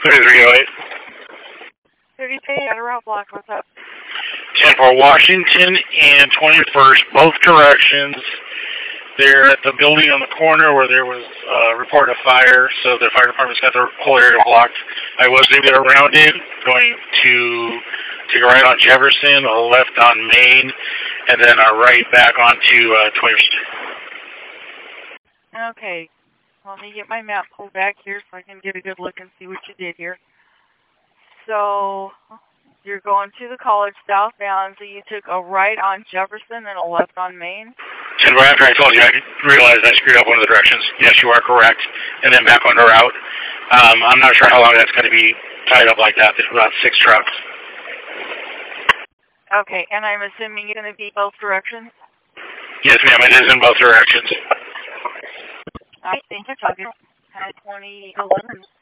308. 30K at a route block. What's up? 10 for Washington and 21st, both directions. They're at the building on the corner where there was a report of fire, so the fire department's got the whole area blocked. I was able to get around it, going to take a right on Jefferson, a left on Main, and then a right back onto 21st. Okay. Let me get my map pulled back here so I can get a good look and see what you did here. So, you're going to the college southbound, so you took a right on Jefferson and a left on Main? And right after I told you, I realized I screwed up one of the directions. Yes, you are correct. And then back on the route. I'm not sure how long that's going to be tied up like that. There's about 6 trucks. Okay, and I'm assuming it's going to be both directions? Yes, ma'am, it is in both directions. I think you're talking 2011.